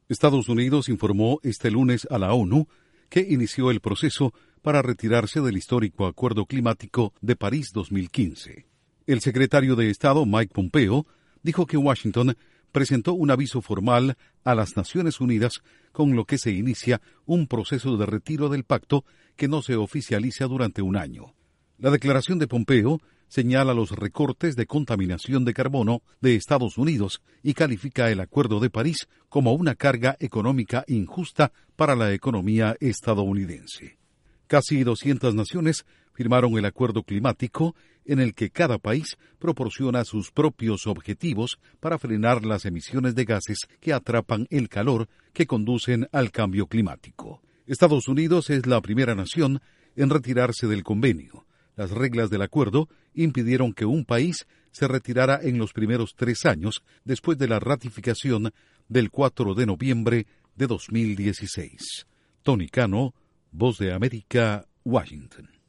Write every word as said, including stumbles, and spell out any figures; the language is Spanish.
Estados Unidos informó este lunes a la ONU que inició el proceso para retirarse del histórico Acuerdo Climático de París dos mil quince. El secretario de Estado, Mike Pompeo, dijo que Washington presentó un aviso formal a las Naciones Unidas con lo que se inicia un proceso de retiro del pacto que no se oficializa durante un año. La declaración de Pompeo señala los recortes de contaminación de carbono de Estados Unidos y califica el Acuerdo de París como una carga económica injusta para la economía estadounidense. Casi doscientas naciones firmaron el acuerdo climático en el que cada país proporciona sus propios objetivos para frenar las emisiones de gases que atrapan el calor que conducen al cambio climático. Estados Unidos es la primera nación en retirarse del convenio. Las reglas del acuerdo impidieron que un país se retirara en los primeros tres años después de la ratificación del cuatro de noviembre de dos mil dieciséis. Tony Cano, Voz de América, Washington.